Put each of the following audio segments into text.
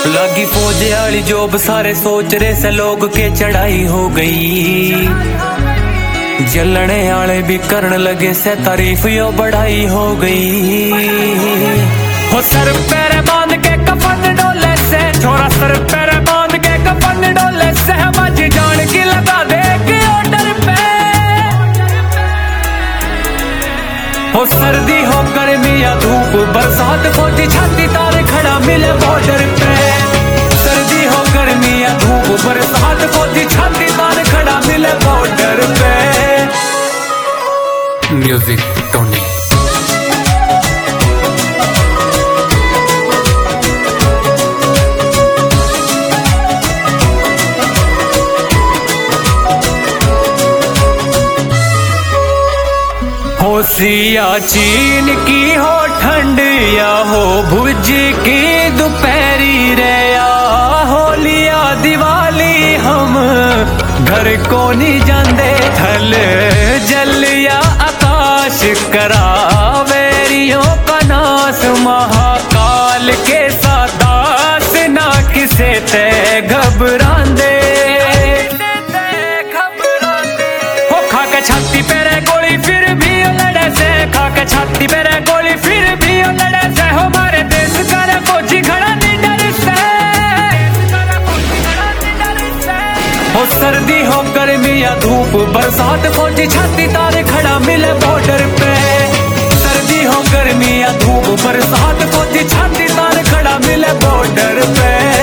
लगी फौज वाली जॉब सारे सोच रहे से लोग के चढ़ाई हो गई। जलने वाले भी करने लगे से तारीफ यो बढ़ाई हो गई। हो सर पैर बांध के कफन डोले से छोरा सर पैर बांध के कफन डोले से बाजी जान की लगा दे के ऑर्डर पे। हो सर्दी हो गर्मी या धूप बरसात फौजी छाती तार खड़ा मिले बॉर्डर पे। सर्दी हो गर्मी या धूप बरसात फौजी छाती तार खड़ा मिले बॉर्डर पे। Music Tony. हो सियाचिन की हो ठंड या हो भुज की दोपहरी रे या होली या दिवाली हम घर को नहीं जाते। थल जल या आकाश करावेरियों का नाश महाकाल के सादास ना किसे ते घबरांदे। हो खाके छाती पे रे गोली फिर भी लड़े से खाके छाती पे रे गोली फिर भी लड़े से। हमारे देश का रे फौजी खड़ा नहीं डर से। हो सर्दी हो गर्मी या धूप बरसात फौजी छाती तार खड़ा मिले बॉर्डर पे। सर्दी हो गर्मी या धूप बरसात फौजी छाती तार खड़ा मिले बॉर्डर पे।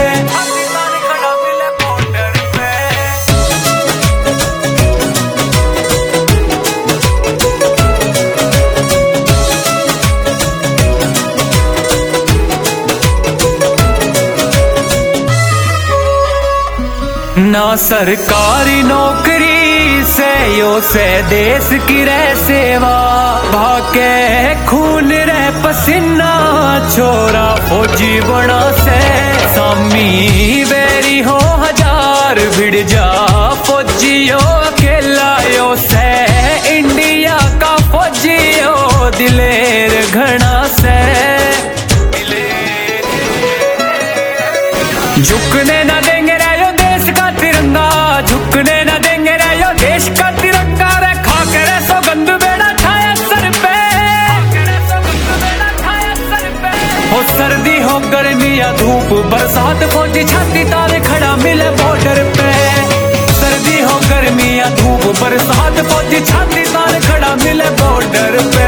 ना सरकारी नौकरी से यो से देश की रह सेवा भाके खून रह पसीना छोरा फौजी बना से। सामी बेरी हो हजार भिड़ जा फौजियो अकेला यो से। इंडिया का फौजियो दिलेर घना से। झुकने ना देंगे तिरंगा झुकने न देंगे रे यो देश का तिरंगा रे। खाके रे सौगंध बेड़ा छाया सर पे। हो सर्दी हो गर्मी या धूप बरसात फौजी छाती तार खड़ा मिले बॉर्डर पे। सर्दी हो गर्मी या धूप बरसात फौजी छाती तार खड़ा मिले बॉर्डर पे।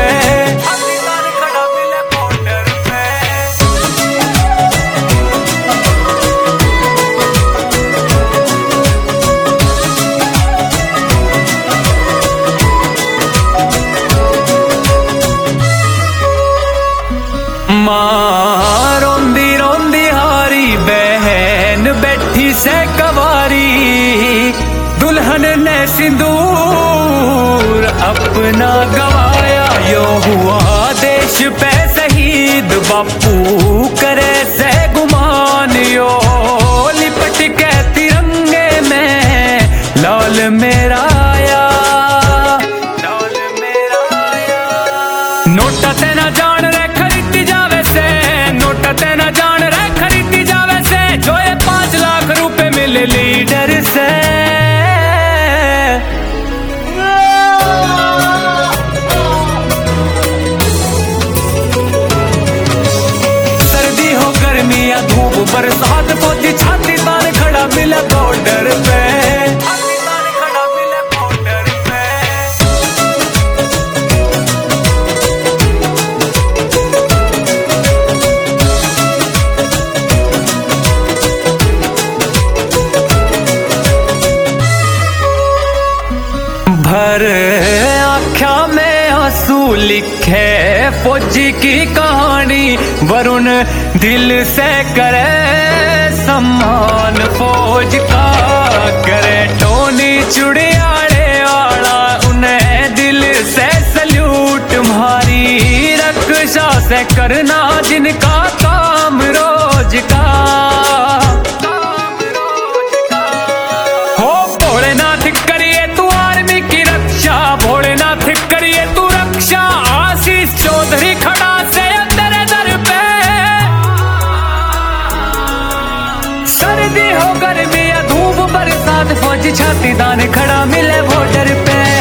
माँ रोंदी रोंदी हारी बहन बैठी से कवारी। दुल्हन ने सिंदूर अपना गवाया यो हुआ देश पे शहीद बापू करे से गुमान यो। लिपट के तिरंगे में लाल मेरा आया। नोटा ते ना जान रे खरीदी जावे से। नोटा ते ना जान रे खरीदी जावे से। जो ये 5 लाख रुपए मिले लीडर से। सर्दी हो गर्मी या धूप बरसात फौजी छाती तार खड़ा मिले बॉर्डर पे। भर आख्या में आंसू लिखे फौजी की कहानी। वरुण दिल से करे सम्मान फौज का। करे टोनी चुड़ियाड़े वाला उन्हें दिल से सल्यूट मारी। रक्षा से करना जिनका काम रोज का। हो भोलेनाथ करिए तू आर्मी की रक्षा। भोलेनाथ करिए तू रक्षा। आशीष चौधरी खड़ा से तेरे दर पे। छाती दान खड़ा मिले वोटर पे।